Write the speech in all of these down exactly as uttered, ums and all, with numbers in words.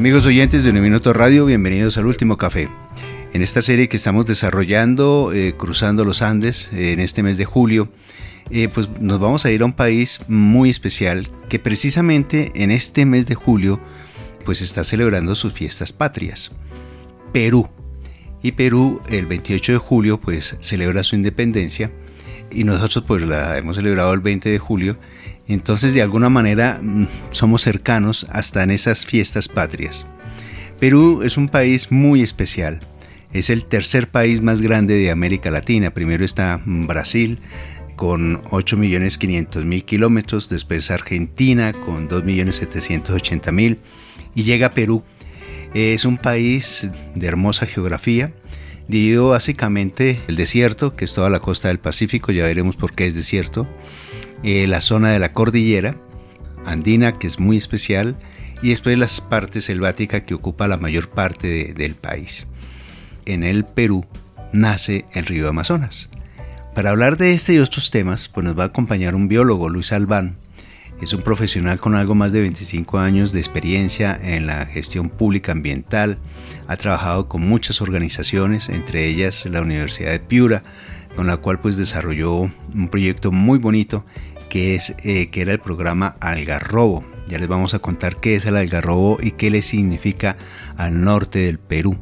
Amigos oyentes de Un Minuto Radio, bienvenidos al Último Café. En esta serie que estamos desarrollando, eh, cruzando los Andes, eh, en este mes de julio, eh, pues nos vamos a ir a un país muy especial que precisamente en este mes de julio pues está celebrando sus fiestas patrias, Perú. Y Perú el veintiocho de julio pues celebra su independencia y nosotros pues la hemos celebrado el veinte de julio. Entonces de alguna manera somos cercanos hasta en esas fiestas patrias. Perú es un país muy especial. Es el tercer país más grande de América Latina. Primero está Brasil con ocho millones quinientos mil kilómetros, después Argentina con dos millones setecientos ochenta mil y llega Perú. Es un país de hermosa geografía, dividido básicamente el desierto, que es toda la costa del Pacífico, ya veremos por qué es desierto, eh, la zona de la cordillera andina, que es muy especial, y después las partes selváticas que ocupa la mayor parte de, del país. En el Perú nace el río Amazonas. Para hablar de este y otros temas, pues nos va a acompañar un biólogo, Luis Albán. Es un profesional con algo más de veinticinco años de experiencia en la gestión pública ambiental. Ha trabajado con muchas organizaciones, entre ellas la Universidad de Piura, con la cual pues desarrolló un proyecto muy bonito que, es, eh, que era el programa Algarrobo. Ya les vamos a contar qué es el algarrobo y qué le significa al norte del Perú.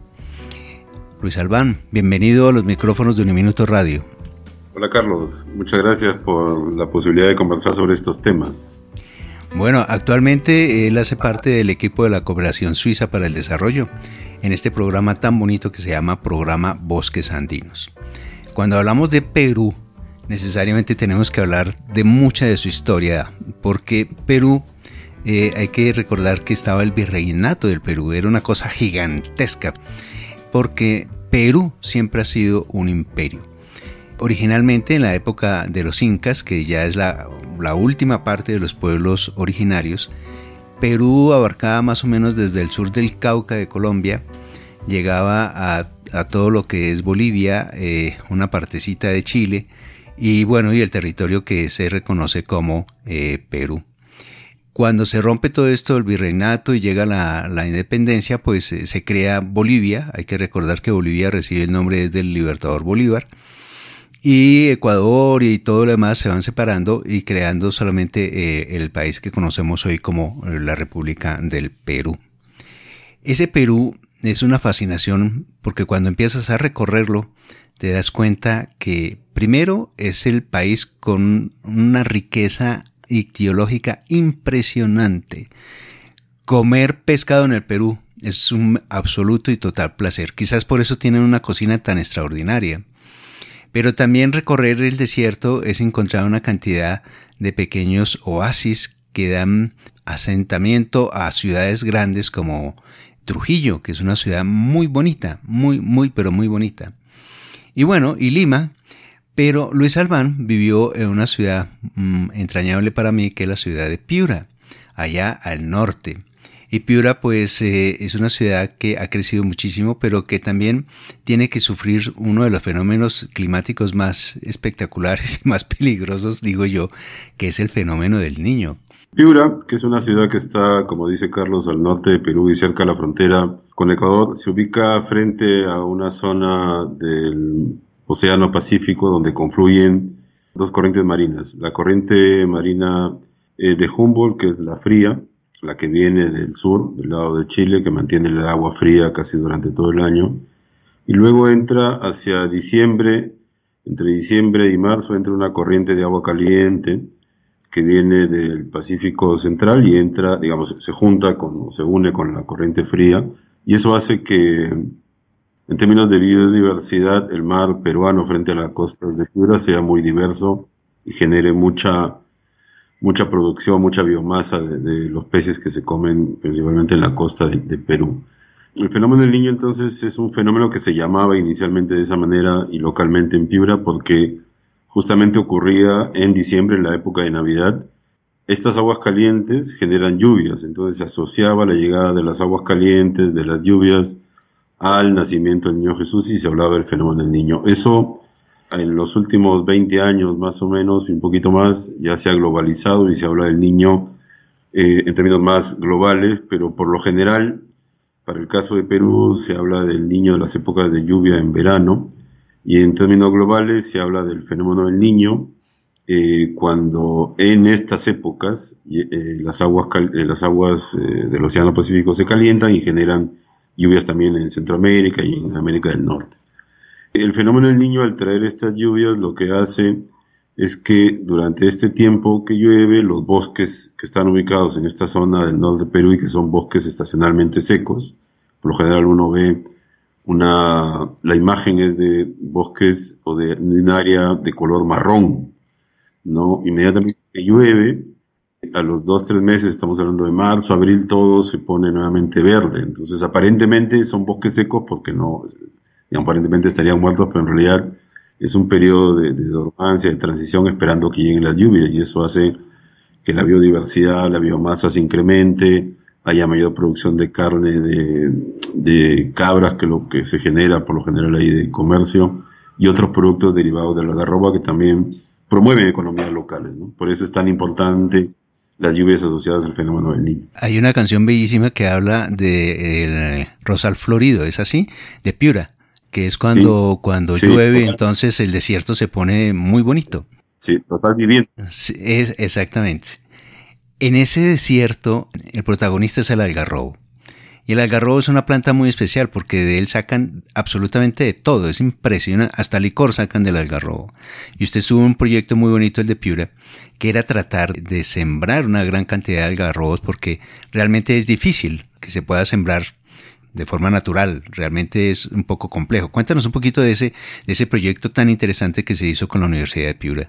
Luis Albán, bienvenido a los micrófonos de Un Minuto Radio. Hola Carlos, muchas gracias por la posibilidad de conversar sobre estos temas. Bueno, actualmente él hace parte del equipo de la Cooperación Suiza para el Desarrollo, en este programa tan bonito que se llama Programa Bosques Andinos. Cuando hablamos de Perú, necesariamente tenemos que hablar de mucha de su historia, porque Perú, eh, hay que recordar que estaba el virreinato del Perú, era una cosa gigantesca, porque Perú siempre ha sido un imperio. Originalmente en la época de los incas, que ya es la, la última parte de los pueblos originarios, Perú abarcaba más o menos desde el sur del Cauca de Colombia, llegaba a, a todo lo que es Bolivia, eh, una partecita de Chile y bueno, y el territorio que se reconoce como eh, Perú. Cuando se rompe todo esto del virreinato y llega la, la independencia, pues eh, se crea Bolivia. Hay que recordar que Bolivia recibe el nombre desde el Libertador Bolívar. Y Ecuador y todo lo demás se van separando y creando solamente eh, el país que conocemos hoy como la República del Perú. Ese Perú es una fascinación porque cuando empiezas a recorrerlo te das cuenta que primero es el país con una riqueza ictiológica impresionante. Comer pescado en el Perú es un absoluto y total placer. Quizás por eso tienen una cocina tan extraordinaria. Pero también recorrer el desierto es encontrar una cantidad de pequeños oasis que dan asentamiento a ciudades grandes como Trujillo, que es una ciudad muy bonita, muy, muy, pero muy bonita. Y bueno, y Lima, pero Luis Albán vivió en una ciudad mmm, entrañable para mí, que es la ciudad de Piura, allá al norte. Y Piura pues eh, es una ciudad que ha crecido muchísimo, pero que también tiene que sufrir uno de los fenómenos climáticos más espectaculares y más peligrosos, digo yo, que es el fenómeno del Niño. Piura, que es una ciudad que está, como dice Carlos, al norte de Perú y cerca de la frontera con Ecuador, se ubica frente a una zona del Océano Pacífico donde confluyen dos corrientes marinas. La corriente marina eh, de Humboldt, que es la fría, la que viene del sur, del lado de Chile, que mantiene el agua fría casi durante todo el año, y luego entra hacia diciembre, entre diciembre y marzo entra una corriente de agua caliente que viene del Pacífico Central y entra, digamos, se junta con, se une con la corriente fría, y eso hace que, en términos de biodiversidad, el mar peruano frente a las costas de Piura sea muy diverso y genere mucha mucha producción, mucha biomasa de, de los peces que se comen principalmente en la costa de, de Perú. El fenómeno del Niño entonces es un fenómeno que se llamaba inicialmente de esa manera y localmente en Piura porque justamente ocurría en diciembre, en la época de Navidad. Estas aguas calientes generan lluvias, entonces se asociaba la llegada de las aguas calientes, de las lluvias, al nacimiento del Niño Jesús y se hablaba del fenómeno del Niño. Eso en los últimos veinte años más o menos y un poquito más ya se ha globalizado y se habla del Niño eh, en términos más globales, pero por lo general Para el caso de Perú se habla del Niño de las épocas de lluvia en verano, y en términos globales se habla del fenómeno del Niño, eh, cuando en estas épocas eh, las aguas, eh, las aguas eh, del Océano Pacífico se calientan y generan lluvias también en Centroamérica y en América del Norte. El fenómeno del Niño, al traer estas lluvias, lo que hace es que durante este tiempo que llueve, los bosques que están ubicados en esta zona del norte de Perú y que son bosques estacionalmente secos, por lo general uno ve una, la imagen es de bosques o de un área de color marrón, ¿no? Inmediatamente que llueve, a los dos, tres meses, estamos hablando de marzo, abril, todo se pone nuevamente verde. Entonces, aparentemente son bosques secos porque no, digamos, aparentemente estarían muertos, pero en realidad es un periodo de, de dormancia, de transición, esperando que lleguen las lluvias, y eso hace que la biodiversidad, la biomasa se incremente, haya mayor producción de carne de, de cabras, que lo que se genera por lo general ahí de comercio, y otros productos derivados de la algarroba que también promueven economías locales, ¿no? Por eso es tan importante las lluvias asociadas al fenómeno del Niño. Hay una canción bellísima que habla de el rosal florido, ¿es así? De Piura, que es cuando, sí, cuando sí, llueve, rosal. Entonces el desierto se pone muy bonito. Sí, rosal viviente. Sí, es, exactamente. En ese desierto, el protagonista es el algarrobo. Y el algarrobo es una planta muy especial porque de él sacan absolutamente de todo. Es impresionante. Hasta licor sacan del algarrobo. Y usted estuvo en un proyecto muy bonito, el de Piura, que era tratar de sembrar una gran cantidad de algarrobos, porque realmente es difícil que se pueda sembrar de forma natural. Realmente es un poco complejo. Cuéntanos un poquito de ese, de ese proyecto tan interesante que se hizo con la Universidad de Piura.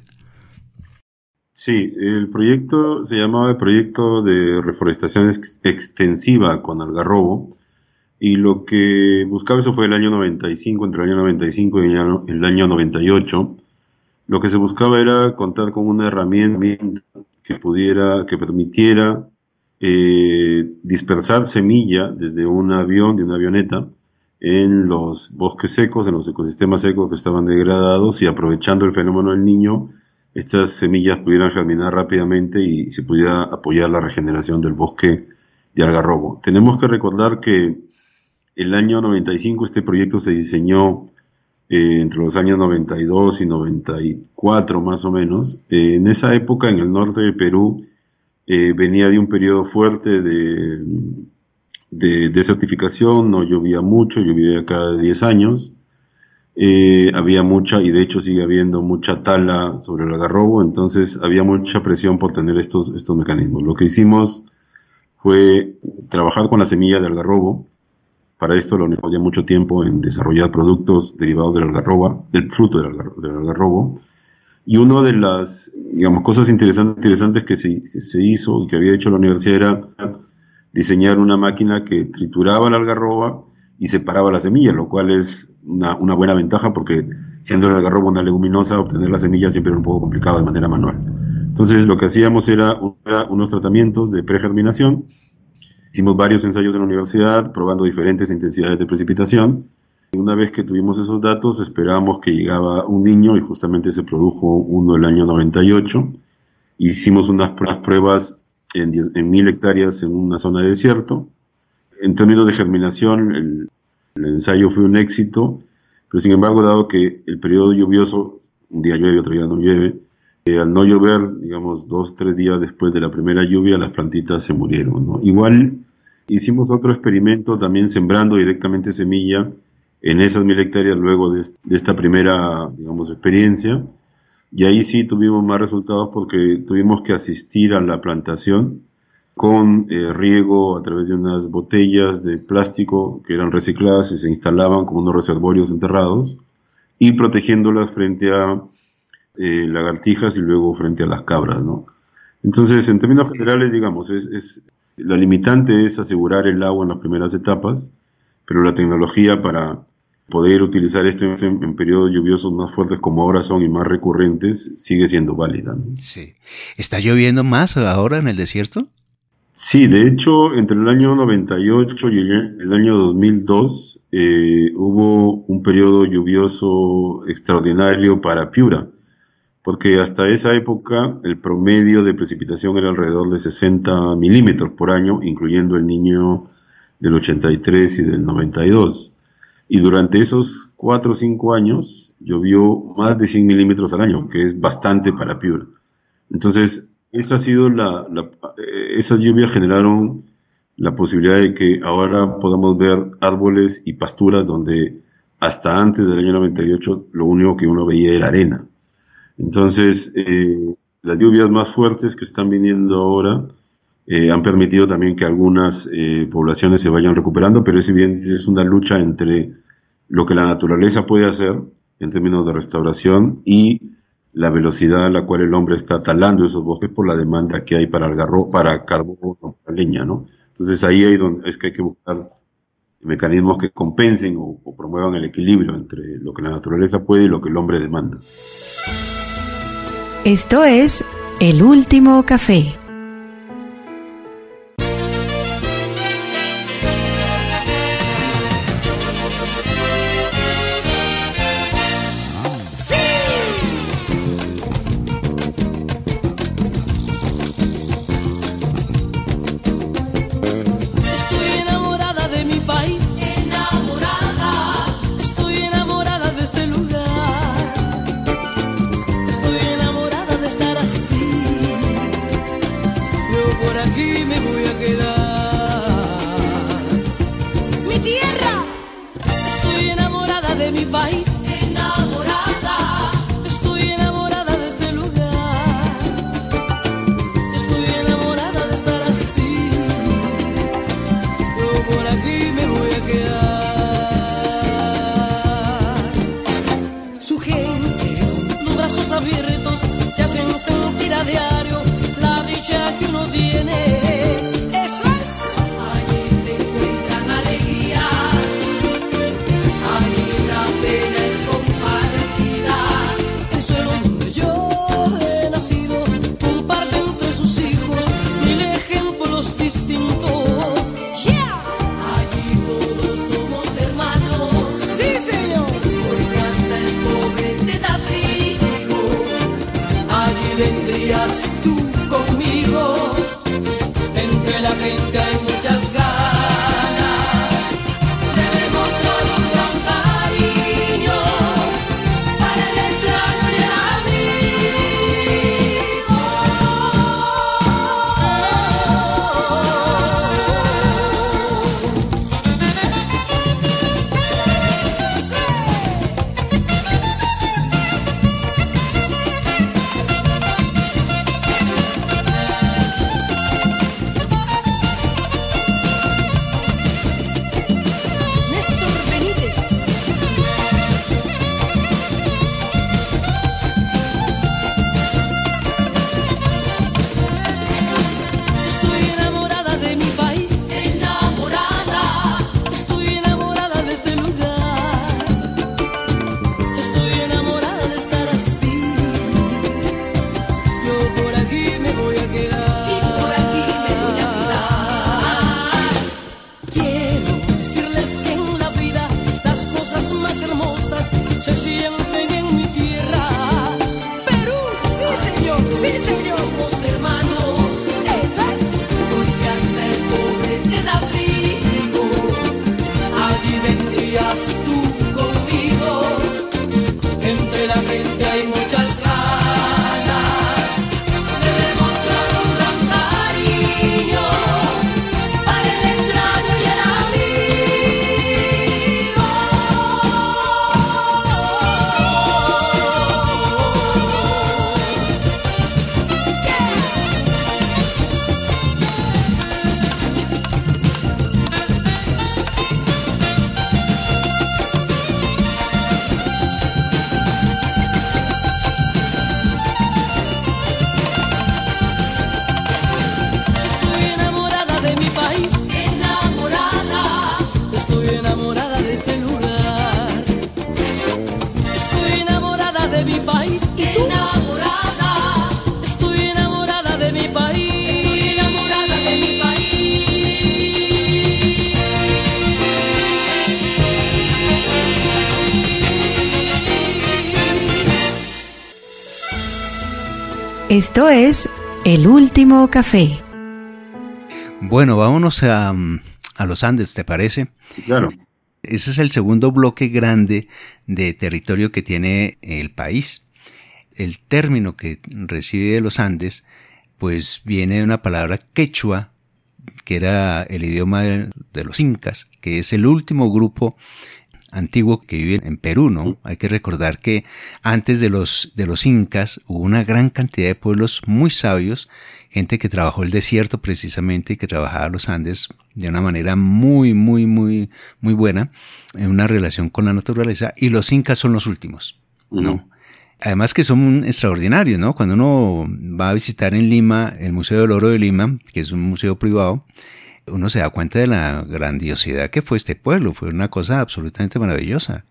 Sí, el proyecto se llamaba el Proyecto de Reforestación ex- Extensiva con Algarrobo, y lo que buscaba, eso fue el año noventa y cinco, entre el año noventa y cinco y el año, el año noventa y ocho, lo que se buscaba era contar con una herramienta que pudiera, que permitiera eh, dispersar semilla desde un avión, de una avioneta, en los bosques secos, en los ecosistemas secos que estaban degradados, y aprovechando el fenómeno del Niño, estas semillas pudieran germinar rápidamente y se pudiera apoyar la regeneración del bosque de algarrobo. Tenemos que recordar que el año noventa y cinco este proyecto se diseñó eh, entre los años noventa y dos y noventa y cuatro más o menos. Eh, en esa época, en el norte de Perú, eh, venía de un periodo fuerte de, de desertificación, no llovía mucho, llovía cada diez años. Eh, había mucha, y de hecho sigue habiendo mucha tala sobre el algarrobo, entonces había mucha presión por tener estos, estos mecanismos. Lo que hicimos fue trabajar con la semilla de algarrobo. Para esto lo necesitaba mucho tiempo en desarrollar productos derivados del algarroba, del fruto del, algar, del algarrobo. Y una de las, digamos, cosas interesantes, interesantes que, se, que se hizo y que había hecho la universidad era diseñar una máquina que trituraba la algarroba y separaba la semilla, lo cual es una, una buena ventaja, porque siendo el algarrobo una leguminosa, obtener la semilla siempre era un poco complicado de manera manual. Entonces lo que hacíamos era, era unos tratamientos de pregerminación. Hicimos varios ensayos en la universidad, probando diferentes intensidades de precipitación. Y una vez que tuvimos esos datos, esperábamos que llegaba un niño, y justamente se produjo uno el año noventa y ocho. Hicimos unas pruebas en, en mil hectáreas en una zona de desierto. En términos de germinación, el, el ensayo fue un éxito, pero sin embargo, dado que el periodo lluvioso, un día llueve, otro día no llueve, eh, al no llover, digamos, dos, tres días después de la primera lluvia, las plantitas se murieron, ¿no? Igual hicimos otro experimento también sembrando directamente semilla en esas mil hectáreas luego de, est- de esta primera, digamos, experiencia, y ahí sí tuvimos más resultados porque tuvimos que asistir a la plantación con eh, riego a través de unas botellas de plástico que eran recicladas y se instalaban como unos reservorios enterrados, y protegiéndolas frente a eh, lagartijas y luego frente a las cabras, ¿no? Entonces, en términos generales, digamos, es, es, la limitante es asegurar el agua en las primeras etapas, pero la tecnología para poder utilizar esto en, en periodos lluviosos más fuertes, como ahora son, y más recurrentes, sigue siendo válida, ¿no? Sí. ¿Está lloviendo más ahora en el desierto? Sí, de hecho, entre el año noventa y ocho y el año dos mil dos eh, hubo un periodo lluvioso extraordinario para Piura, porque hasta esa época el promedio de precipitación era alrededor de sesenta milímetros por año, incluyendo el Niño del ochenta y tres y del noventa y dos. Y durante esos cuatro o cinco años llovió más de cien milímetros al año, que es bastante para Piura. Entonces, esa ha sido la, la, esas lluvias generaron la posibilidad de que ahora podamos ver árboles y pasturas donde hasta antes del año noventa y ocho lo único que uno veía era arena. Entonces, eh, las lluvias más fuertes que están viniendo ahora eh, han permitido también que algunas eh, poblaciones se vayan recuperando, pero es evidente, es una lucha entre lo que la naturaleza puede hacer en términos de restauración y la velocidad a la cual el hombre está talando esos bosques por la demanda que hay para el garro, para carbón, para leña, ¿no? Entonces ahí hay donde es que hay que buscar mecanismos que compensen o, o promuevan el equilibrio entre lo que la naturaleza puede y lo que el hombre demanda. Esto es El Último Café. Esto es El Último Café. Bueno, vámonos a, a los Andes, ¿te parece? Claro. Ese es el segundo bloque grande de territorio que tiene el país. El término que recibe de los Andes, pues viene de una palabra quechua, que era el idioma de, de los incas, que es el último grupo antiguo que vive en Perú, ¿no? Hay que recordar que antes de los, de los incas hubo una gran cantidad de pueblos muy sabios, gente que trabajó el desierto precisamente y que trabajaba los Andes de una manera muy, muy, muy, muy buena, en una relación con la naturaleza, y los incas son los últimos, ¿no? Uh-huh. Además que son extraordinarios, ¿no? Cuando uno va a visitar en Lima el Museo del Oro de Lima, que es un museo privado, uno se da cuenta de la grandiosidad que fue este pueblo. Fue una cosa absolutamente maravillosa.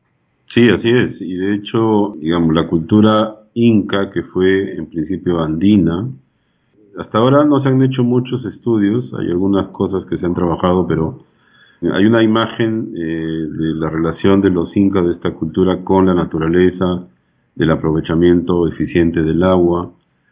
Sí, así es. Y de hecho, digamos, la cultura inca, que fue en principio andina, hasta ahora no se han hecho muchos estudios, hay algunas cosas que se han trabajado, pero hay una imagen eh, de la relación de los incas de esta cultura con la naturaleza, del aprovechamiento eficiente del agua.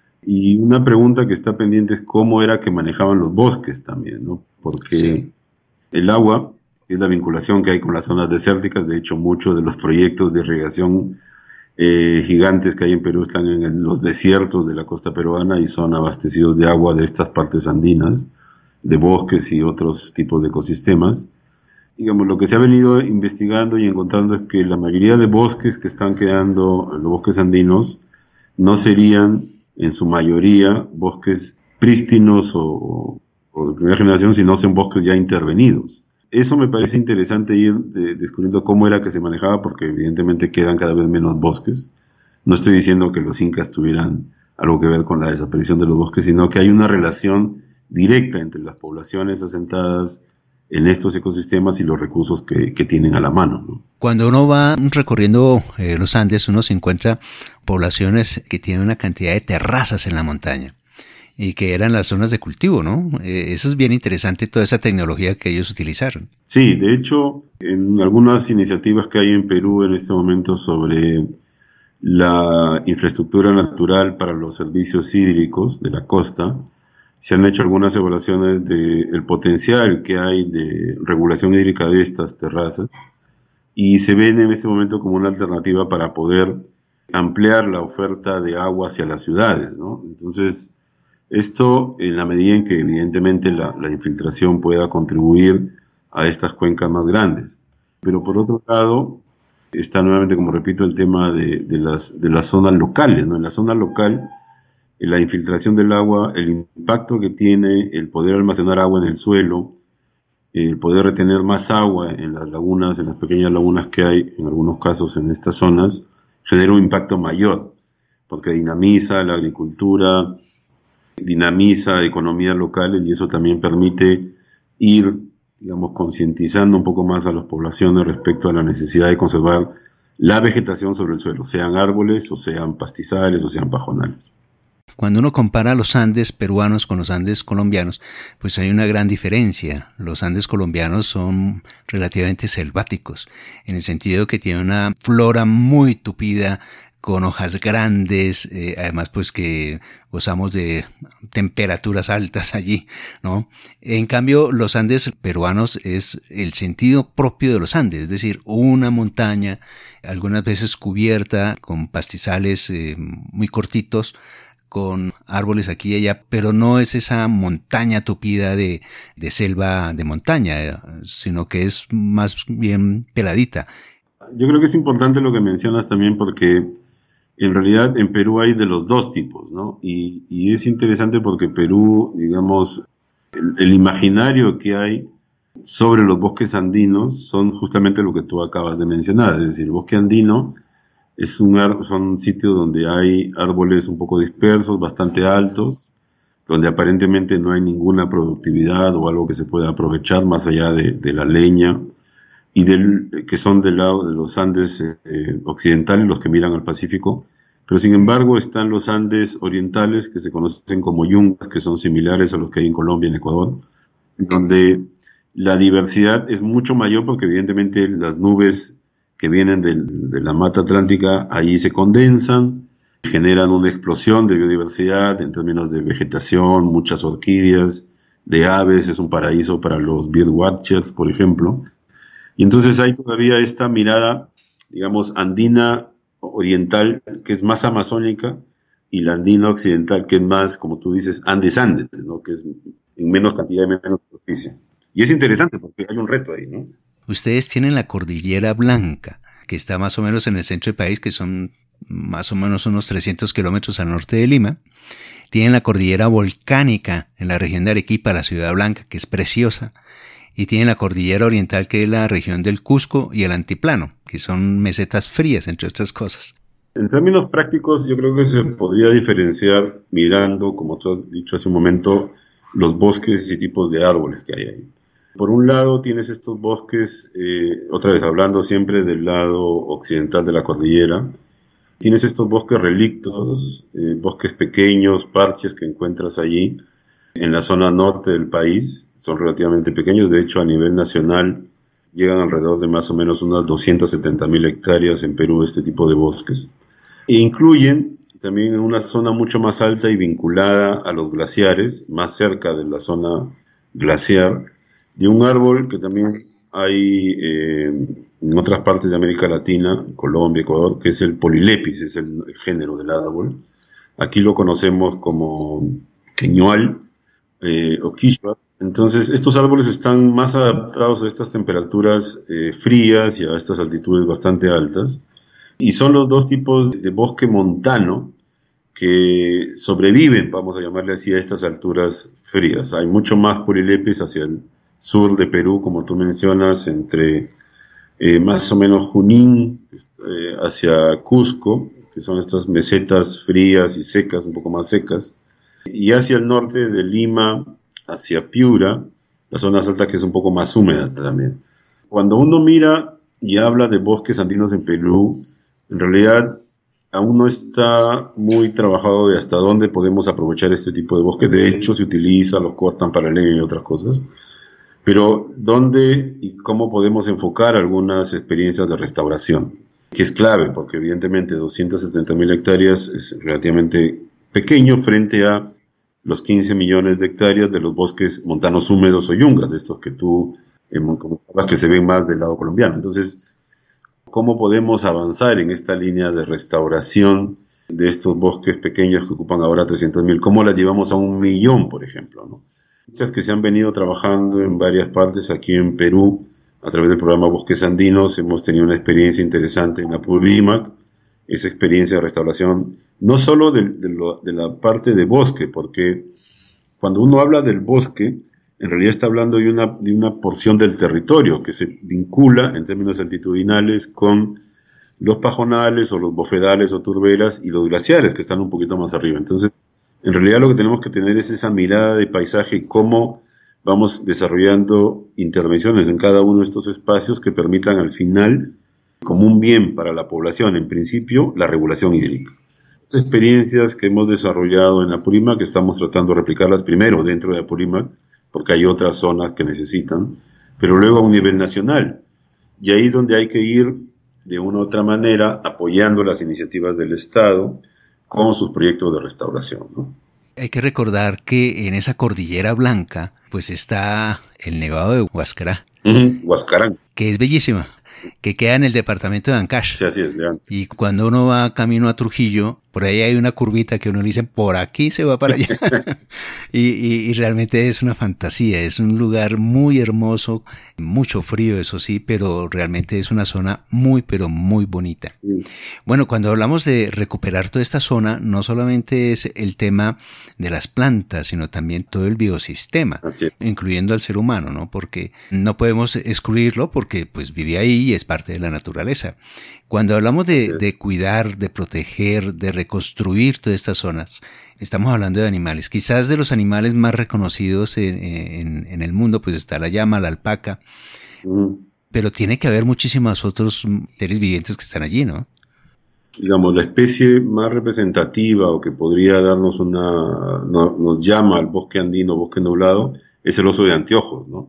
Y una pregunta que está pendiente es cómo era que manejaban los bosques también, ¿no? Porque sí. El agua es la vinculación que hay con las zonas desérticas. De hecho, muchos de los proyectos de irrigación eh, gigantes que hay en Perú están en el, los desiertos de la costa peruana y son abastecidos de agua de estas partes andinas, de bosques y otros tipos de ecosistemas. Digamos, lo que se ha venido investigando y encontrando es que la mayoría de bosques que están quedando, los bosques andinos, no serían en su mayoría bosques prístinos o, o de primera generación, sino son bosques ya intervenidos. Eso me parece interesante ir de, descubriendo cómo era que se manejaba, porque evidentemente quedan cada vez menos bosques. No estoy diciendo que los incas tuvieran algo que ver con la desaparición de los bosques, sino que hay una relación directa entre las poblaciones asentadas en estos ecosistemas y los recursos que, que tienen a la mano, ¿no? Cuando uno va recorriendo eh, los Andes, uno se encuentra poblaciones que tienen una cantidad de terrazas en la montaña y que eran las zonas de cultivo, ¿no? Eh, eso es bien interesante, toda esa tecnología que ellos utilizaron. Sí, de hecho, en algunas iniciativas que hay en Perú en este momento sobre la infraestructura natural para los servicios hídricos de la costa, se han hecho algunas evaluaciones del potencial que hay de regulación hídrica de estas terrazas y se ven en este momento como una alternativa para poder ampliar la oferta de agua hacia las ciudades, ¿no? Entonces, esto en la medida en que evidentemente la, la infiltración pueda contribuir a estas cuencas más grandes. Pero por otro lado, está nuevamente, como repito, el tema de, de, las, de las zonas locales, ¿no? En la zona local, la infiltración del agua, el impacto que tiene el poder almacenar agua en el suelo, el poder retener más agua en las lagunas, en las pequeñas lagunas que hay en algunos casos en estas zonas, genera un impacto mayor, porque dinamiza la agricultura, dinamiza economías locales y eso también permite ir, digamos, concientizando un poco más a las poblaciones respecto a la necesidad de conservar la vegetación sobre el suelo, sean árboles o sean pastizales o sean pajonales. Cuando uno compara los Andes peruanos con los Andes colombianos, pues hay una gran diferencia. Los Andes colombianos son relativamente selváticos, en el sentido que tienen una flora muy tupida, con hojas grandes, eh, además pues que gozamos de temperaturas altas allí, ¿no? En cambio, los Andes peruanos es el sentido propio de los Andes, es decir, una montaña, algunas veces cubierta con pastizales eh, muy cortitos, con árboles aquí y allá, pero no es esa montaña tupida de, de selva de montaña, sino que es más bien peladita. Yo creo que es importante lo que mencionas también porque en realidad en Perú hay de los dos tipos, ¿no? Y, y es interesante porque Perú, digamos, el, el imaginario que hay sobre los bosques andinos son justamente lo que tú acabas de mencionar, es decir, el bosque andino es un, son sitios donde hay árboles un poco dispersos, bastante altos, donde aparentemente no hay ninguna productividad o algo que se pueda aprovechar más allá de, de la leña, y del, que son del lado de los Andes eh, occidentales, los que miran al Pacífico, pero sin embargo están los Andes orientales, que se conocen como yungas, que son similares a los que hay en Colombia y en Ecuador, donde la diversidad es mucho mayor porque evidentemente las nubes que vienen del, de la mata atlántica, ahí se condensan, generan una explosión de biodiversidad en términos de vegetación, muchas orquídeas de aves, es un paraíso para los birdwatchers, por ejemplo. Y entonces hay todavía esta mirada, digamos, andina oriental, que es más amazónica, y la andina occidental, que es más, como tú dices, Andes-Andes, ¿no? Que es en menos cantidad y menos superficie. Y es interesante porque hay un reto ahí, ¿no? Ustedes tienen la Cordillera Blanca, que está más o menos en el centro del país, que son más o menos unos trescientos kilómetros al norte de Lima. Tienen la Cordillera Volcánica en la región de Arequipa, la Ciudad Blanca, que es preciosa. Y tienen la Cordillera Oriental, que es la región del Cusco, y el Altiplano, que son mesetas frías, entre otras cosas. En términos prácticos, yo creo que se podría diferenciar mirando, como tú has dicho hace un momento, los bosques y tipos de árboles que hay ahí. Por un lado tienes estos bosques, eh, otra vez hablando siempre del lado occidental de la cordillera, tienes estos bosques relictos, eh, bosques pequeños, parches que encuentras allí en la zona norte del país, son relativamente pequeños, de hecho a nivel nacional llegan alrededor de más o menos unas doscientas setenta mil hectáreas en Perú este tipo de bosques. E incluyen también en una zona mucho más alta y vinculada a los glaciares, más cerca de la zona glaciar, de un árbol que también hay eh, en otras partes de América Latina, Colombia, Ecuador, que es el Polilepis, es el, el género del árbol. Aquí lo conocemos como queñual eh, o quichua. Entonces, estos árboles están más adaptados a estas temperaturas eh, frías y a estas altitudes bastante altas. Y son los dos tipos de bosque montano que sobreviven, vamos a llamarle así, a estas alturas frías. Hay mucho más polilepis hacia el sur de Perú, como tú mencionas, entre eh, más o menos Junín eh, hacia Cusco, que son estas mesetas frías y secas, un poco más secas, y hacia el norte de Lima, hacia Piura, la zona alta que es un poco más húmeda también. Cuando uno mira y habla de bosques andinos en Perú, en realidad aún no está muy trabajado de hasta dónde podemos aprovechar este tipo de bosques. De hecho, se utiliza, los cortan para leña y otras cosas. Pero dónde y cómo podemos enfocar algunas experiencias de restauración, que es clave, porque evidentemente doscientas setenta mil hectáreas es relativamente pequeño frente a los quince millones de hectáreas de los bosques montanos húmedos o yungas, de estos que tú eh, comentabas que se ven más del lado colombiano. Entonces, ¿cómo podemos avanzar en esta línea de restauración de estos bosques pequeños que ocupan ahora trescientos mil? ¿Cómo las llevamos a un millón, por ejemplo, ¿no? Estas que se han venido trabajando en varias partes aquí en Perú, a través del programa Bosques Andinos, hemos tenido una experiencia interesante en Apurímac, esa experiencia de restauración, no solo de, de, lo, de la parte de bosque, porque cuando uno habla del bosque, en realidad está hablando de una, de una porción del territorio que se vincula en términos altitudinales con los pajonales o los bofedales o turberas y los glaciares que están un poquito más arriba. Entonces, en realidad lo que tenemos que tener es esa mirada de paisaje y cómo vamos desarrollando intervenciones en cada uno de estos espacios que permitan al final, como un bien para la población, en principio, la regulación hídrica. Esas experiencias que hemos desarrollado en Apurímac, que estamos tratando de replicarlas primero dentro de Apurímac, porque hay otras zonas que necesitan, pero luego a un nivel nacional. Y ahí es donde hay que ir de una u otra manera apoyando las iniciativas del Estado con sus proyectos de restauración, ¿no? Hay que recordar que en esa Cordillera Blanca pues está el Nevado de Huascará. Uh-huh. Huascarán. Que es bellísima, que queda en el departamento de Ancash. Sí, así es, ya. Y cuando uno va camino a Trujillo, por ahí hay una curvita que uno le dice, por aquí se va para allá. y, y, y realmente es una fantasía, es un lugar muy hermoso, mucho frío, eso sí, pero realmente es una zona muy, pero muy bonita. Sí. Bueno, cuando hablamos de recuperar toda esta zona, no solamente es el tema de las plantas, sino también todo el biosistema, incluyendo al ser humano, ¿no? Porque no podemos excluirlo porque pues vive ahí y es parte de la naturaleza. Cuando hablamos de, de cuidar, de proteger, de reconstruir todas estas zonas, estamos hablando de animales. Quizás de los animales más reconocidos en, en, en el mundo, pues está la llama, la alpaca, mm. pero tiene que haber muchísimos otros seres vivientes que están allí, ¿no? Digamos, la especie más representativa o que podría darnos una, no, nos llama al bosque andino, bosque nublado, es el oso de anteojos, ¿no?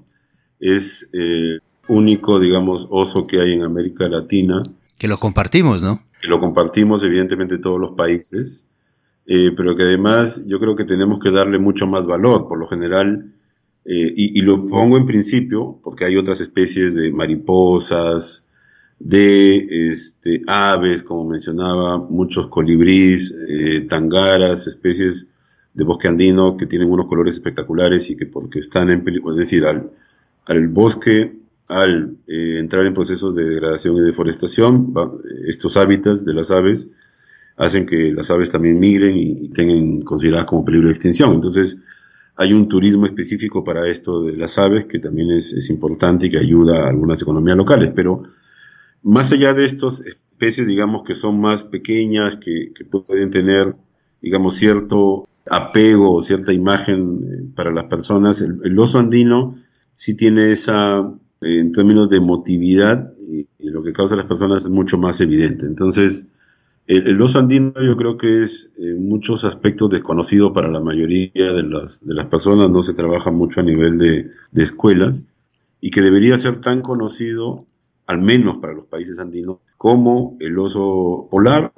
Es el eh, único, digamos, oso que hay en América Latina. Que lo compartimos, ¿no? Que lo compartimos, evidentemente, todos los países, eh, pero que además yo creo que tenemos que darle mucho más valor. Por lo general, Eh, y, y lo pongo en principio porque hay otras especies de mariposas, de este, aves, como mencionaba, muchos colibríes, eh, tangaras, especies de bosque andino que tienen unos colores espectaculares y que porque están en peligro, es decir, al, al bosque, al eh, entrar en procesos de degradación y deforestación, va, estos hábitats de las aves hacen que las aves también migren y, y tengan consideradas como peligro de extinción. Entonces, hay un turismo específico para esto de las aves que también es, es importante y que ayuda a algunas economías locales. Pero más allá de estas especies, digamos, que son más pequeñas, que, que pueden tener, digamos, cierto apego o cierta imagen para las personas, el, el oso andino sí tiene esa, eh, en términos de emotividad, y, y lo que causa a las personas es mucho más evidente. Entonces, El, el oso andino yo creo que es en eh, muchos aspectos desconocido para la mayoría de las, de las personas, no se trabaja mucho a nivel de, de escuelas, y que debería ser tan conocido, al menos para los países andinos, como el oso polar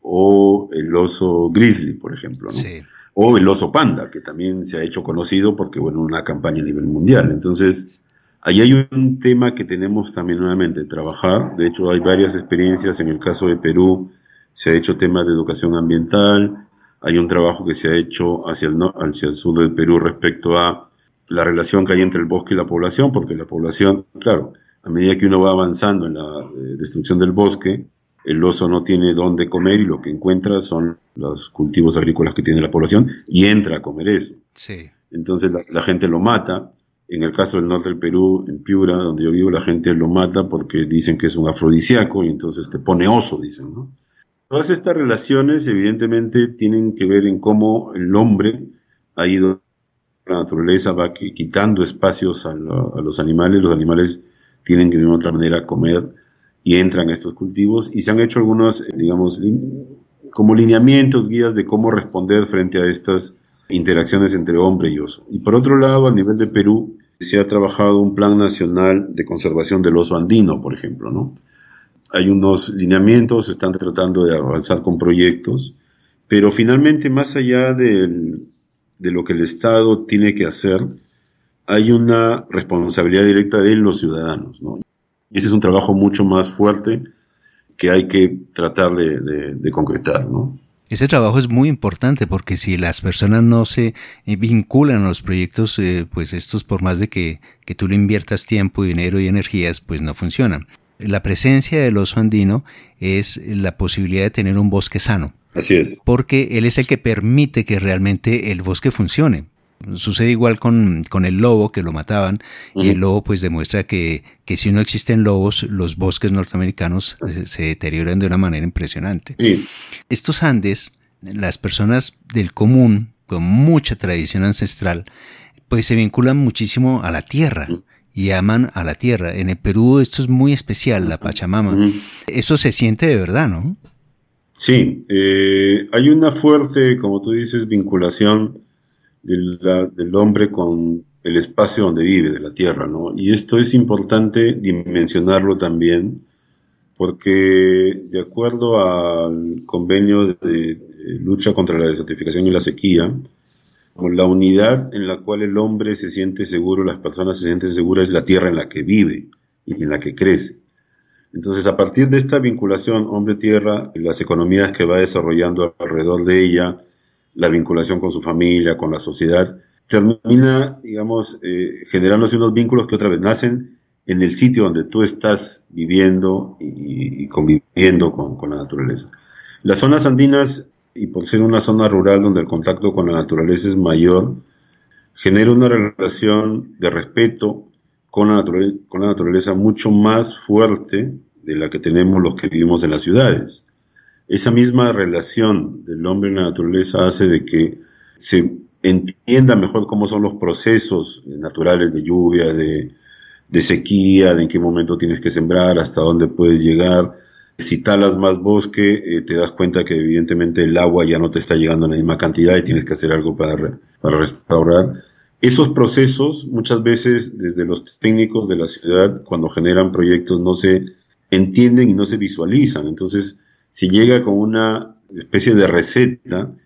o el oso grizzly, por ejemplo, ¿no? Sí. O el oso panda, que también se ha hecho conocido porque, bueno, una campaña a nivel mundial. Entonces, ahí hay un tema que tenemos también nuevamente trabajar. De hecho, hay varias experiencias. En el caso de Perú, se ha hecho temas de educación ambiental, hay un trabajo que se ha hecho hacia el, no, hacia el sur del Perú respecto a la relación que hay entre el bosque y la población, porque la población, claro, a medida que uno va avanzando en la eh, destrucción del bosque, el oso no tiene dónde comer y lo que encuentra son los cultivos agrícolas que tiene la población y entra a comer eso. Sí. Entonces la, la gente lo mata. En el caso del norte del Perú, en Piura, donde yo vivo, la gente lo mata porque dicen que es un afrodisíaco y entonces te pone oso, dicen, ¿no? Todas estas relaciones evidentemente tienen que ver en cómo el hombre ha ido, la naturaleza va quitando espacios a, lo, a los animales, los animales tienen que de una otra manera comer y entran a estos cultivos y se han hecho algunos, digamos, como lineamientos, guías de cómo responder frente a estas interacciones entre hombre y oso. Y por otro lado, a nivel de Perú, se ha trabajado un plan nacional de conservación del oso andino, por ejemplo, ¿no? Hay unos lineamientos, se están tratando de avanzar con proyectos, pero finalmente, más allá de, de lo que el Estado tiene que hacer, hay una responsabilidad directa de los ciudadanos, ¿no? Y ese es un trabajo mucho más fuerte que hay que tratar de, de, de concretar, ¿no? Ese trabajo es muy importante porque si las personas no se eh, vinculan a los proyectos, eh, pues estos, por más de que, que tú le inviertas tiempo, dinero y energías, pues no funcionan. La presencia del oso andino es la posibilidad de tener un bosque sano. Así es. Porque él es el que permite que realmente el bosque funcione. Sucede igual con, con el lobo, que lo mataban, uh-huh. Y el lobo pues demuestra que, que si no existen lobos, los bosques norteamericanos se, se deterioran de una manera impresionante. Sí. Estos Andes, las personas del común, con mucha tradición ancestral, pues se vinculan muchísimo a la tierra. Uh-huh. Y aman a la tierra. En el Perú esto es muy especial, la Pachamama. Uh-huh. Eso se siente de verdad, ¿no? Sí, eh, hay una fuerte, como tú dices, vinculación de la, del hombre con el espacio donde vive, de la tierra, ¿no? Y esto es importante dimensionarlo también, porque de acuerdo al convenio de, de lucha contra la desertificación y la sequía, la unidad en la cual el hombre se siente seguro, las personas se sienten seguras, es la tierra en la que vive y en la que crece. Entonces, a partir de esta vinculación hombre-tierra, las economías que va desarrollando alrededor de ella, la vinculación con su familia, con la sociedad, termina, digamos, eh, generándose unos vínculos que otra vez nacen en el sitio donde tú estás viviendo y, y conviviendo con, con la naturaleza. Las zonas andinas, y por ser una zona rural donde el contacto con la naturaleza es mayor, genera una relación de respeto con la, naturaleza, con la naturaleza mucho más fuerte de la que tenemos los que vivimos en las ciudades. Esa misma relación del hombre y la naturaleza hace de que se entienda mejor cómo son los procesos naturales de lluvia, de, de sequía, de en qué momento tienes que sembrar, hasta dónde puedes llegar. Si talas más bosque, eh, te das cuenta que evidentemente el agua ya no te está llegando en la misma cantidad y tienes que hacer algo para, re, para restaurar. Esos procesos, muchas veces desde los técnicos de la ciudad, cuando generan proyectos, no se entienden y no se visualizan. Entonces, si llega con una especie de receta,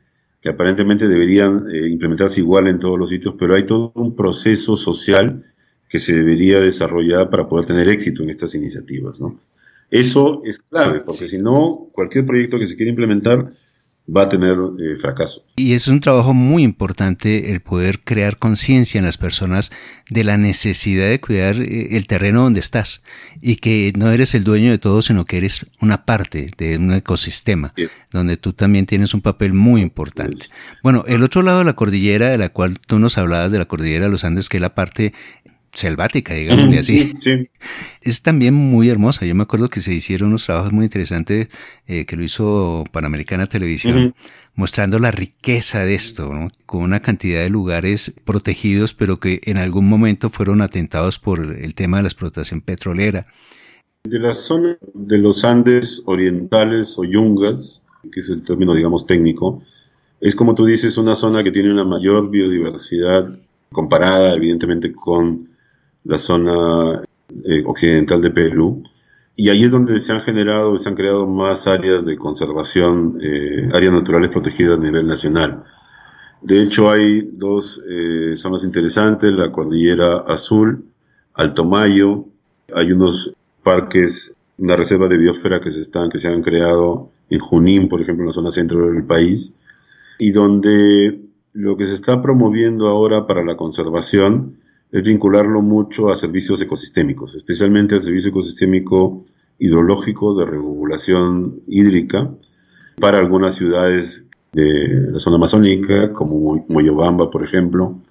que aparentemente deberían eh, implementarse igual en todos los sitios, pero hay todo un proceso social que se debería desarrollar para poder tener éxito en estas iniciativas, ¿no? Eso es clave, porque si no, cualquier proyecto que se quiera implementar va a tener eh, fracaso. Y es un trabajo muy importante el poder crear conciencia en las personas de la necesidad de cuidar eh, el terreno donde estás y que no eres el dueño de todo, sino que eres una parte de un ecosistema sí. donde tú también tienes un papel muy importante. Sí. Bueno, el otro lado de la cordillera de la cual tú nos hablabas, de la cordillera de los Andes, que es la parte selvática, digámosle así, sí, sí. es también muy hermosa. Yo me acuerdo que se hicieron unos trabajos muy interesantes eh, que lo hizo Panamericana Televisión, uh-huh. mostrando la riqueza de esto, ¿no? Con una cantidad de lugares protegidos, pero que en algún momento fueron atentados por el tema de la explotación petrolera. De la zona de los Andes orientales o yungas, que es el término, digamos, técnico, es como tú dices, una zona que tiene una mayor biodiversidad comparada, evidentemente, con la zona eh, occidental de Perú, y ahí es donde se han generado, se han creado más áreas de conservación, eh, áreas naturales protegidas a nivel nacional. De hecho, hay dos eh, zonas interesantes, la Cordillera Azul, Alto Mayo, hay unos parques, una reserva de biosfera que se están, que se han creado en Junín, por ejemplo, en la zona centro del país, y donde lo que se está promoviendo ahora para la conservación es vincularlo mucho a servicios ecosistémicos, especialmente al servicio ecosistémico hidrológico de regulación hídrica para algunas ciudades de la zona amazónica, como Moyobamba, por ejemplo,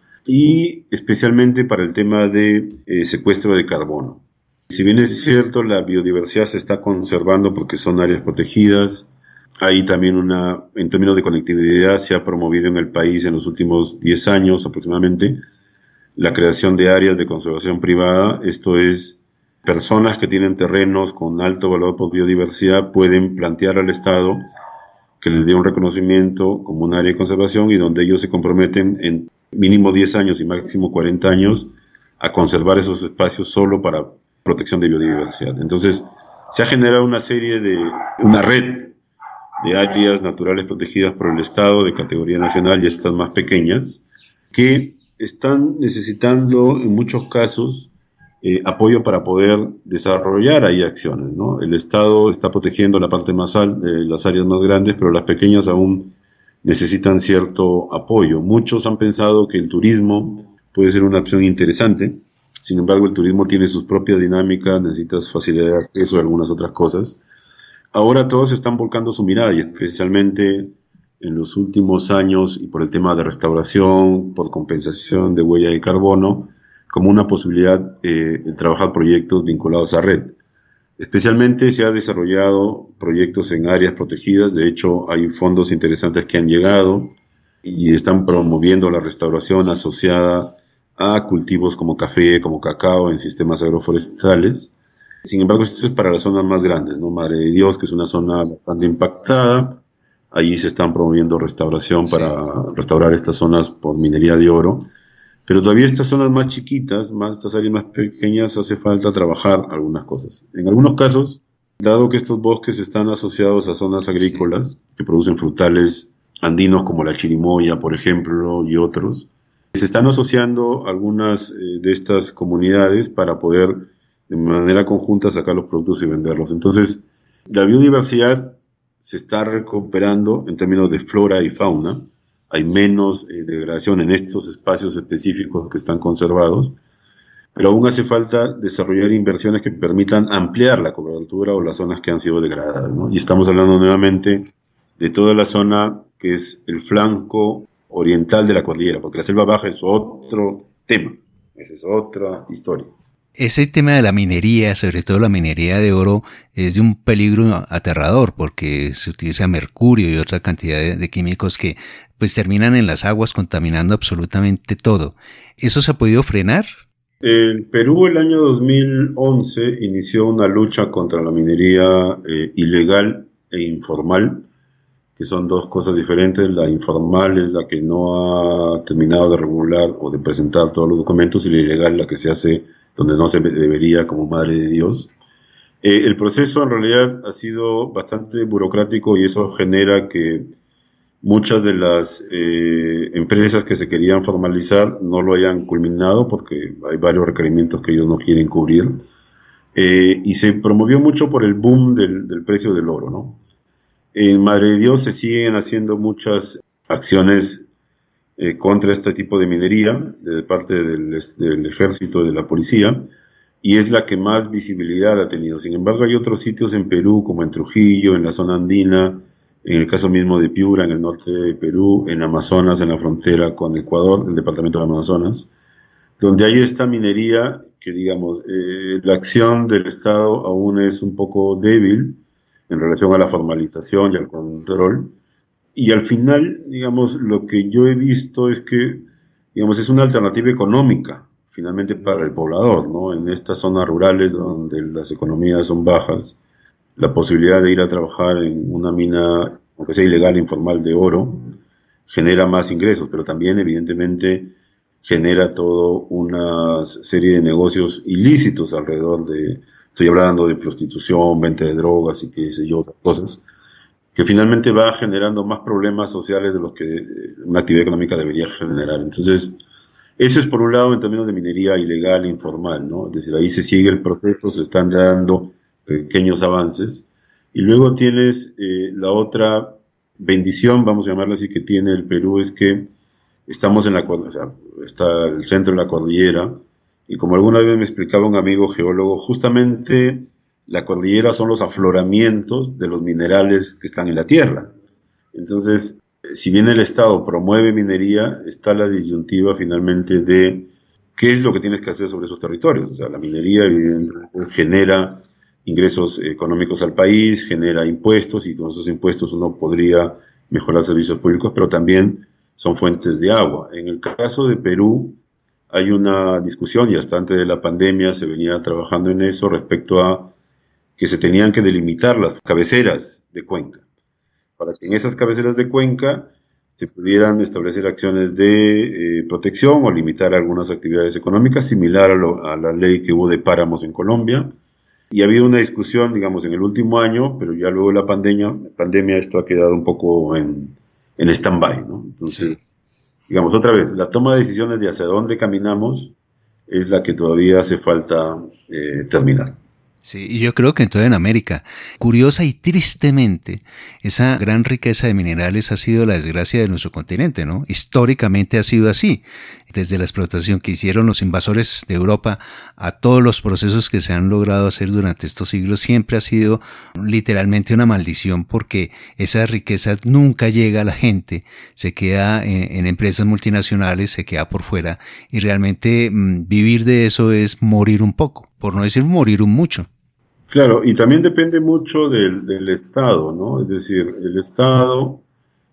y especialmente para el tema de eh, secuestro de carbono. Si bien es cierto, la biodiversidad se está conservando porque son áreas protegidas, hay también una, en términos de conectividad, se ha promovido en el país en los últimos diez años aproximadamente la creación de áreas de conservación privada. Esto es, personas que tienen terrenos con alto valor por biodiversidad pueden plantear al Estado que les dé un reconocimiento como un área de conservación y donde ellos se comprometen en mínimo diez años y máximo cuarenta años a conservar esos espacios solo para protección de biodiversidad. Entonces, se ha generado una serie de, una red de áreas naturales protegidas por el Estado de categoría nacional y estas más pequeñas, que están necesitando en muchos casos eh, apoyo para poder desarrollar ahí acciones, ¿no? El Estado está protegiendo la parte más alta, eh, las áreas más grandes, pero las pequeñas aún necesitan cierto apoyo. Muchos han pensado que el turismo puede ser una opción interesante, sin embargo el turismo tiene sus propias dinámicas, necesitas facilidad de acceso a algunas otras cosas. Ahora todos están volcando su mirada y especialmente en los últimos años y por el tema de restauración, por compensación de huella de carbono, como una posibilidad eh, de trabajar proyectos vinculados a red. Especialmente se han desarrollado proyectos en áreas protegidas, de hecho hay fondos interesantes que han llegado y están promoviendo la restauración asociada a cultivos como café, como cacao en sistemas agroforestales. Sin embargo, esto es para las zonas más grandes, ¿no? Madre de Dios, que es una zona bastante impactada. Allí se están promoviendo restauración sí. para restaurar estas zonas por minería de oro. Pero todavía estas zonas más chiquitas, más estas áreas más pequeñas, hace falta trabajar algunas cosas. En algunos casos, dado que estos bosques están asociados a zonas agrícolas que producen frutales andinos como la chirimoya, por ejemplo, y otros, se están asociando algunas eh, de estas comunidades para poder de manera conjunta sacar los productos y venderlos. Entonces, la biodiversidad se está recuperando en términos de flora y fauna. Hay menos eh, degradación en estos espacios específicos que están conservados, pero aún hace falta desarrollar inversiones que permitan ampliar la cobertura o las zonas que han sido degradadas, ¿no? Y estamos hablando nuevamente de toda la zona que es el flanco oriental de la cordillera, porque la selva baja es otro tema, esa es otra historia. Ese tema de la minería, sobre todo la minería de oro, es de un peligro aterrador porque se utiliza mercurio y otra cantidad de, de químicos que pues terminan en las aguas contaminando absolutamente todo. ¿Eso se ha podido frenar? El Perú el año dos mil once inició una lucha contra la minería eh, ilegal e informal, que son dos cosas diferentes. La informal es la que no ha terminado de regular o de presentar todos los documentos, y la ilegal la que se hace donde no se debería, como Madre de Dios. Eh, el proceso en realidad ha sido bastante burocrático y eso genera que muchas de las eh, empresas que se querían formalizar no lo hayan culminado porque hay varios requerimientos que ellos no quieren cubrir. Eh, y se promovió mucho por el boom del, del precio del oro, ¿no? En Madre de Dios se siguen haciendo muchas acciones eh, contra este tipo de minería de parte del, del ejército, de la policía, y es la que más visibilidad ha tenido. Sin embargo, hay otros sitios en Perú, como en Trujillo, en la zona andina, en el caso mismo de Piura, en el norte de Perú, en Amazonas, en la frontera con Ecuador, el departamento de Amazonas, donde hay esta minería que, digamos, eh, la acción del Estado aún es un poco débil en relación a la formalización y al control. Y al final, digamos, lo que yo he visto es que, digamos, es una alternativa económica, finalmente, para el poblador, ¿no? En estas zonas rurales donde las economías son bajas, la posibilidad de ir a trabajar en una mina, aunque sea ilegal, informal, de oro, genera más ingresos, pero también, evidentemente, genera toda una serie de negocios ilícitos alrededor de, estoy hablando de prostitución, venta de drogas y qué sé yo, otras cosas, que finalmente va generando más problemas sociales de los que una actividad económica debería generar. Entonces, eso es por un lado en términos de minería ilegal e informal, ¿no? Es decir, ahí se sigue el proceso, se están dando pequeños avances, y luego tienes eh, la otra bendición, vamos a llamarla así, que tiene el Perú, es que estamos en la, o sea, está el centro de la cordillera, y como alguna vez me explicaba un amigo geólogo, justamente la cordillera son los afloramientos de los minerales que están en la tierra. Entonces, si bien el Estado promueve minería, está la disyuntiva finalmente de qué es lo que tienes que hacer sobre esos territorios. O sea, la minería evidentemente genera ingresos económicos al país, genera impuestos, y con esos impuestos uno podría mejorar servicios públicos, pero también son fuentes de agua. En el caso de Perú hay una discusión, y hasta antes de la pandemia se venía trabajando en eso, respecto a que se tenían que delimitar las cabeceras de cuenca, para que en esas cabeceras de cuenca se pudieran establecer acciones de eh, protección o limitar algunas actividades económicas, similar a, lo, a la ley que hubo de páramos en Colombia. Y ha habido una discusión, digamos, en el último año, pero ya luego de la pandemia, pandemia esto ha quedado un poco en, en stand-by, ¿no? Entonces, sí. Digamos, otra vez, la toma de decisiones de hacia dónde caminamos es la que todavía hace falta eh, terminar. Sí, y yo creo que en toda en América, curiosa y tristemente, esa gran riqueza de minerales ha sido la desgracia de nuestro continente, ¿no? Históricamente ha sido así, desde la explotación que hicieron los invasores de Europa a todos los procesos que se han logrado hacer durante estos siglos, siempre ha sido literalmente una maldición, porque esa riqueza nunca llega a la gente, se queda en, en empresas multinacionales, se queda por fuera, y realmente mmm, vivir de eso es morir un poco, por no decir morir un mucho. Claro, y también depende mucho del, del Estado, ¿no? Es decir, el Estado,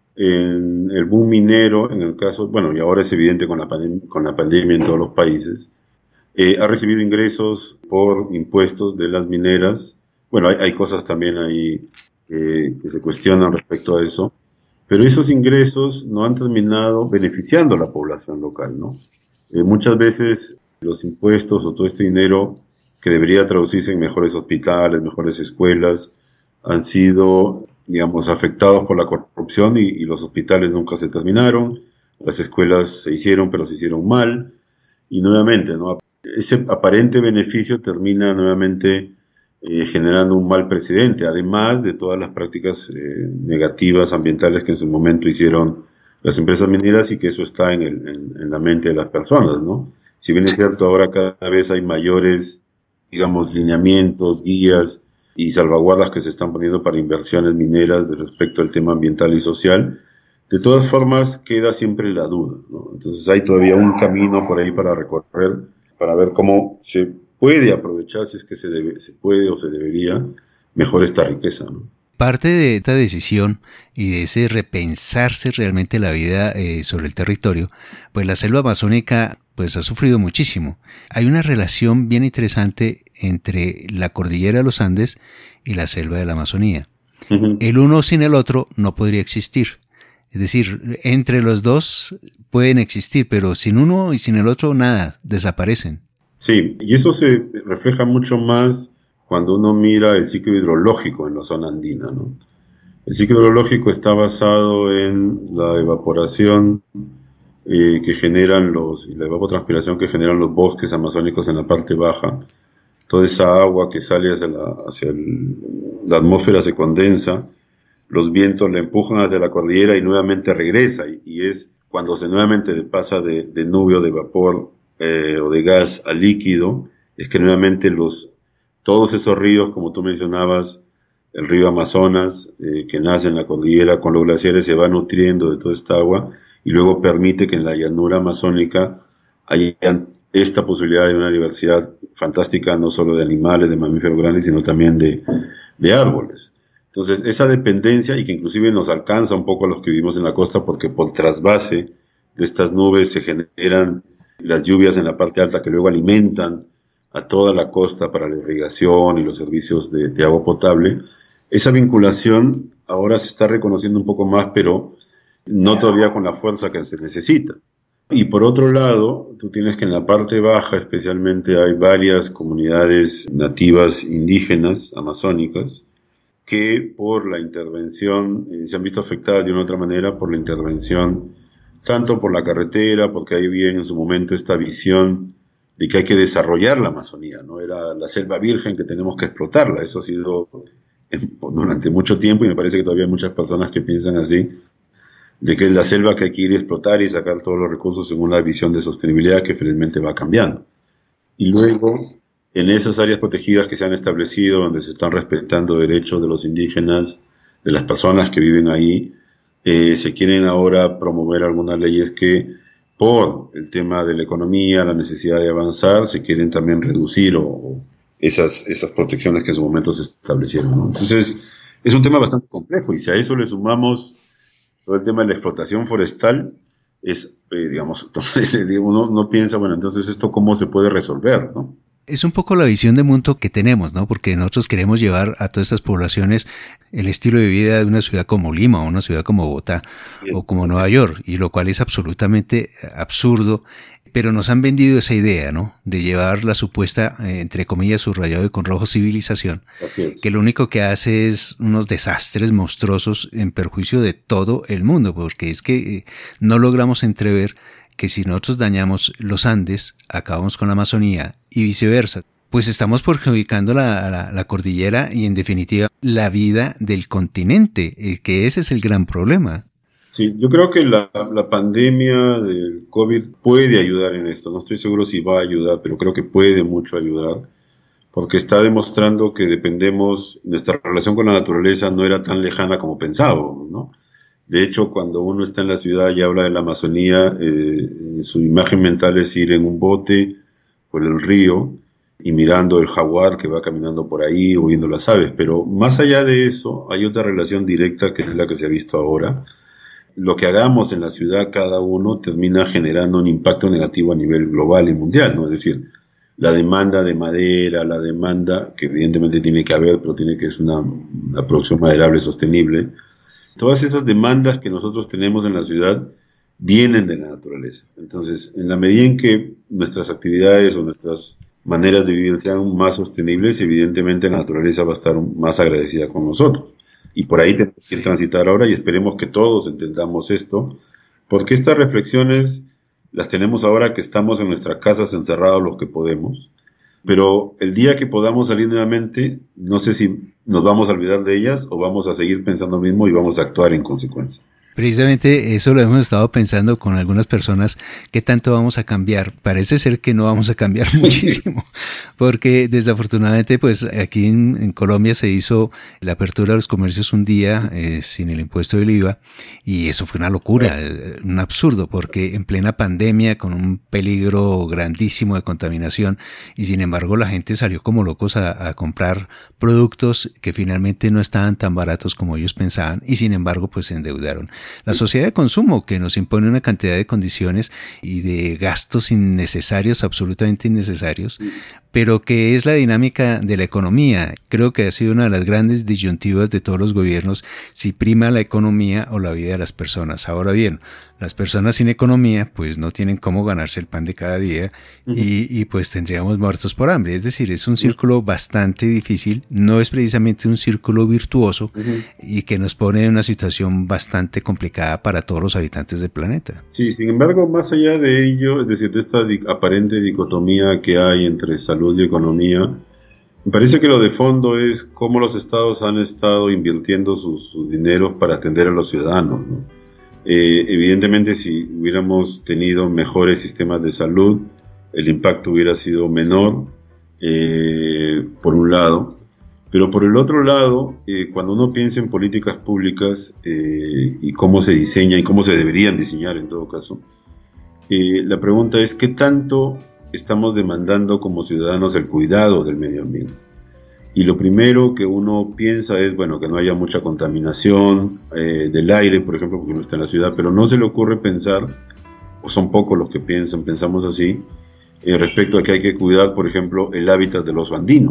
en el boom minero, en el caso, bueno, y ahora es evidente con la, pandem- con la pandemia en todos los países, eh, ha recibido ingresos por impuestos de las mineras. Bueno, hay, hay cosas también ahí eh, que se cuestionan respecto a eso, pero esos ingresos no han terminado beneficiando a la población local, ¿no? Eh, muchas veces los impuestos o todo este dinero que debería traducirse en mejores hospitales, mejores escuelas, han sido, digamos, afectados por la corrupción, y, y los hospitales nunca se terminaron, las escuelas se hicieron, pero se hicieron mal, y nuevamente, ¿no? Ese aparente beneficio termina nuevamente eh, generando un mal precedente, además de todas las prácticas eh, negativas ambientales que en su momento hicieron las empresas mineras, y que eso está en, el, en, en la mente de las personas, ¿no? Si bien es cierto, ahora cada vez hay mayores, digamos, lineamientos, guías y salvaguardas que se están poniendo para inversiones mineras de respecto al tema ambiental y social, de todas formas queda siempre la duda, ¿no? Entonces hay todavía un camino por ahí para recorrer, para ver cómo se puede aprovechar, si es que se, debe, se puede o se debería, mejor esta riqueza, ¿no? Parte de esta decisión y de ese repensarse realmente la vida eh, sobre el territorio, pues la selva amazónica pues ha sufrido muchísimo. Hay una relación bien interesante entre la cordillera de los Andes y la selva de la Amazonía. Uh-huh. El uno sin el otro no podría existir. Es decir, entre los dos pueden existir, pero sin uno y sin el otro nada, desaparecen. Sí, y eso se refleja mucho más cuando uno mira el ciclo hidrológico en la zona andina, ¿no? El ciclo hidrológico está basado en la evaporación eh, que generan los, la evapotranspiración que generan los bosques amazónicos en la parte baja. Toda esa agua que sale hacia la, hacia el, la atmósfera se condensa, los vientos la empujan hacia la cordillera y nuevamente regresa, y, y es cuando se nuevamente pasa de, de nube o de vapor eh, o de gas a líquido, es que nuevamente los, todos esos ríos, como tú mencionabas, el río Amazonas, eh, que nace en la cordillera con los glaciares, se va nutriendo de toda esta agua y luego permite que en la llanura amazónica haya esta posibilidad de una diversidad fantástica, no solo de animales, de mamíferos grandes, sino también de, de árboles. Entonces, esa dependencia, y que inclusive nos alcanza un poco a los que vivimos en la costa, porque por trasvase de estas nubes se generan las lluvias en la parte alta que luego alimentan a toda la costa para la irrigación y los servicios de, de agua potable. Esa vinculación ahora se está reconociendo un poco más, pero no todavía con la fuerza que se necesita. Y por otro lado, tú tienes que en la parte baja especialmente hay varias comunidades nativas indígenas amazónicas que por la intervención eh, se han visto afectadas de una u otra manera por la intervención, tanto por la carretera, porque ahí había en su momento esta visión de que hay que desarrollar la Amazonía, ¿no? Era la selva virgen que tenemos que explotarla. Eso ha sido durante mucho tiempo, y me parece que todavía hay muchas personas que piensan así, de que es la selva que hay que ir a explotar y sacar todos los recursos según la visión de sostenibilidad que felizmente va cambiando. Y luego, en esas áreas protegidas que se han establecido, donde se están respetando derechos de los indígenas, de las personas que viven ahí, eh, se quieren ahora promover algunas leyes que, por el tema de la economía, la necesidad de avanzar, se quieren también reducir o, o esas, esas protecciones que en su momento se establecieron, ¿no? Entonces, es un tema bastante complejo, y si a eso le sumamos todo el tema de la explotación forestal, es, eh, digamos, uno, uno piensa, bueno, entonces esto cómo se puede resolver, ¿no? Es un poco la visión de mundo que tenemos, ¿no? Porque nosotros queremos llevar a todas estas poblaciones el estilo de vida de una ciudad como Lima, o una ciudad como Bogotá, sí, o como Nueva York, y lo cual es absolutamente absurdo, pero nos han vendido esa idea, ¿no? De llevar la supuesta, eh, entre comillas, subrayado y con rojo, civilización, que lo único que hace es unos desastres monstruosos en perjuicio de todo el mundo, porque es que eh, no logramos entrever que si nosotros dañamos los Andes, acabamos con la Amazonía y viceversa. Pues estamos perjudicando la, la, la cordillera y, en definitiva, la vida del continente, eh, que ese es el gran problema. Sí, yo creo que la, la pandemia del COVID puede ayudar en esto. No estoy seguro si va a ayudar, pero creo que puede mucho ayudar, porque está demostrando que dependemos, nuestra relación con la naturaleza no era tan lejana como pensábamos, ¿no? De hecho, cuando uno está en la ciudad y habla de la Amazonía, eh, su imagen mental es ir en un bote por el río y mirando el jaguar que va caminando por ahí o viendo las aves. Pero más allá de eso, hay otra relación directa que es la que se ha visto ahora. Lo que hagamos en la ciudad cada uno termina generando un impacto negativo a nivel global y mundial, ¿no? Es decir, la demanda de madera, la demanda que evidentemente tiene que haber, pero tiene que ser una, una producción maderable sostenible. Todas esas demandas que nosotros tenemos en la ciudad vienen de la naturaleza. Entonces, en la medida en que nuestras actividades o nuestras maneras de vivir sean más sostenibles, evidentemente la naturaleza va a estar más agradecida con nosotros. Y por ahí tenemos que transitar ahora, y esperemos que todos entendamos esto, porque estas reflexiones las tenemos ahora que estamos en nuestras casas encerrados los que podemos, pero el día que podamos salir nuevamente, no sé si nos vamos a olvidar de ellas o vamos a seguir pensando lo mismo y vamos a actuar en consecuencia. Precisamente eso lo hemos estado pensando con algunas personas, ¿qué tanto vamos a cambiar? Parece ser que no vamos a cambiar muchísimo, porque desafortunadamente pues aquí en, en Colombia se hizo la apertura de los comercios un día eh, sin el impuesto del I V A, y eso fue una locura, eh, un absurdo, porque en plena pandemia con un peligro grandísimo de contaminación, y sin embargo la gente salió como locos a, a comprar productos que finalmente no estaban tan baratos como ellos pensaban, y sin embargo pues se endeudaron. La sí. sociedad de consumo, que nos impone una cantidad de condiciones y de gastos innecesarios, absolutamente innecesarios, sí. pero que es la dinámica de la economía. Creo que ha sido una de las grandes disyuntivas de todos los gobiernos, si prima la economía o la vida de las personas. Ahora bien, las personas sin economía pues no tienen cómo ganarse el pan de cada día uh-huh. y, y pues tendríamos muertos por hambre. Es decir, es un círculo uh-huh. bastante difícil, no es precisamente un círculo virtuoso uh-huh. y que nos pone en una situación bastante complicada para todos los habitantes del planeta. Sí, sin embargo, más allá de ello, es decir, de esta di- aparente dicotomía que hay entre salud y economía, me parece que lo de fondo es cómo los estados han estado invirtiendo sus, sus dineros para atender a los ciudadanos, ¿no? Eh, evidentemente, si hubiéramos tenido mejores sistemas de salud, el impacto hubiera sido menor, eh, por un lado. Pero por el otro lado, eh, cuando uno piensa en políticas públicas eh, y cómo se diseña y cómo se deberían diseñar en todo caso, eh, la pregunta es ¿qué tanto estamos demandando como ciudadanos el cuidado del medio ambiente? Y lo primero que uno piensa es, bueno, que no haya mucha contaminación eh, del aire, por ejemplo, porque uno está en la ciudad, pero no se le ocurre pensar, o son pocos los que piensan, pensamos así, eh, respecto a que hay que cuidar, por ejemplo, el hábitat de los andinos,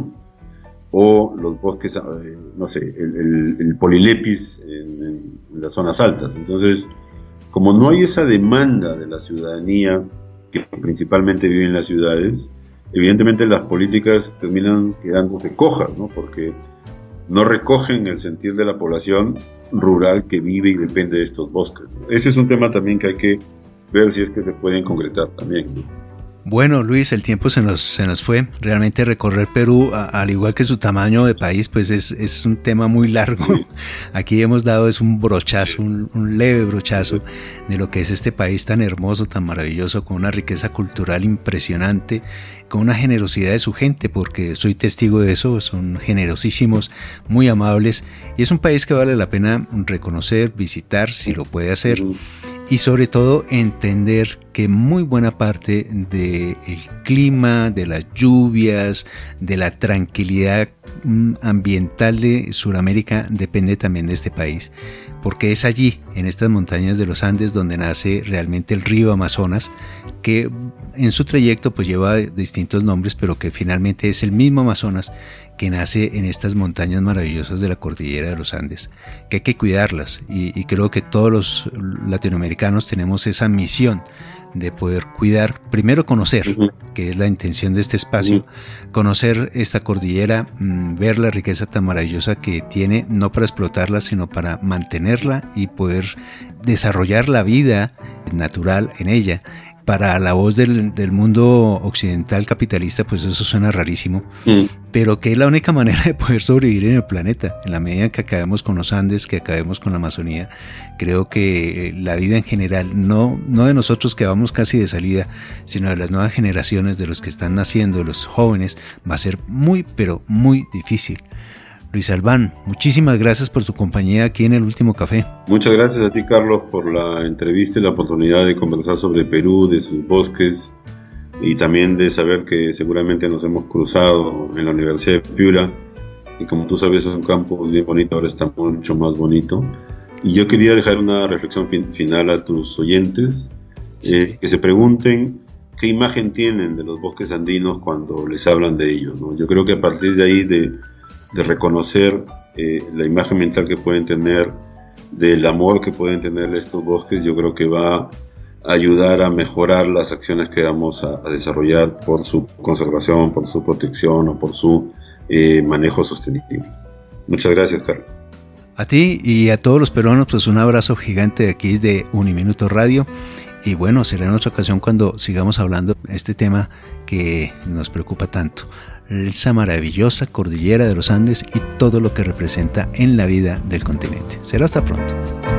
o los bosques, eh, no sé, el, el, el polilepis en, en las zonas altas. Entonces, como no hay esa demanda de la ciudadanía, que principalmente vive en las ciudades, evidentemente las políticas terminan quedándose cojas, ¿no? Porque no recogen el sentir de la población rural que vive y depende de estos bosques, ¿no? Ese es un tema también que hay que ver si es que se pueden concretar también, ¿no? Bueno, Luis, el tiempo se nos, se nos fue. Realmente recorrer Perú, a, al igual que su tamaño de país, pues es, es un tema muy largo. Sí. Aquí hemos dado es un brochazo, sí. un, un leve brochazo de lo que es este país tan hermoso, tan maravilloso, con una riqueza cultural impresionante, con una generosidad de su gente, porque soy testigo de eso, son generosísimos, muy amables, y es un país que vale la pena reconocer, visitar, si lo puede hacer. Y sobre todo entender que muy buena parte del clima, de las lluvias, de la tranquilidad ambiental de Sudamérica depende también de este país, porque es allí, en estas montañas de los Andes, donde nace realmente el río Amazonas, que en su trayecto pues lleva distintos nombres, pero que finalmente es el mismo Amazonas que nace en estas montañas maravillosas de la cordillera de los Andes, que hay que cuidarlas, y, y creo que todos los latinoamericanos tenemos esa misión de poder cuidar, primero conocer, uh-huh. que es la intención de este espacio, uh-huh. conocer esta cordillera, mmm, ver la riqueza tan maravillosa que tiene, no para explotarla, sino para mantenerla y poder desarrollar la vida natural en ella. Para la voz del, del mundo occidental capitalista, pues eso suena rarísimo, mm. pero que es la única manera de poder sobrevivir en el planeta. En la medida en que acabemos con los Andes, que acabemos con la Amazonía, creo que la vida en general, no, no de nosotros que vamos casi de salida, sino de las nuevas generaciones, de los que están naciendo, de los jóvenes, va a ser muy, pero muy difícil. Luis Albán, muchísimas gracias por tu compañía aquí en El Último Café. Muchas gracias a ti, Carlos, por la entrevista y la oportunidad de conversar sobre Perú, de sus bosques, y también de saber que seguramente nos hemos cruzado en la Universidad de Piura, y como tú sabes es un campus bien bonito, ahora está mucho más bonito. Y yo quería dejar una reflexión fin- final a tus oyentes, sí. eh, que se pregunten qué imagen tienen de los bosques andinos cuando les hablan de ellos, ¿no? Yo creo que a partir de ahí de de reconocer eh, la imagen mental que pueden tener, del amor que pueden tener estos bosques, yo creo que va a ayudar a mejorar las acciones que vamos a, a desarrollar por su conservación, por su protección o por su eh, manejo sostenible. Muchas gracias, Carlos. A ti y a todos los peruanos, pues un abrazo gigante de aquí desde Uniminuto Radio. Y bueno, será en otra ocasión cuando sigamos hablando de este tema que nos preocupa tanto. Esa maravillosa cordillera de los Andes y todo lo que representa en la vida del continente. Será hasta pronto.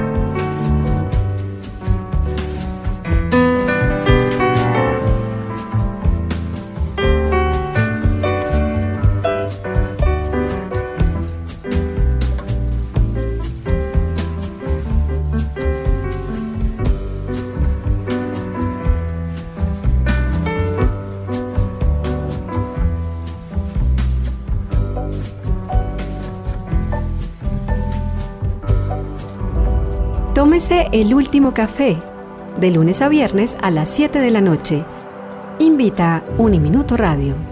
Tómese El Último Café, de lunes a viernes a las siete de la noche. Invita Uniminuto Radio.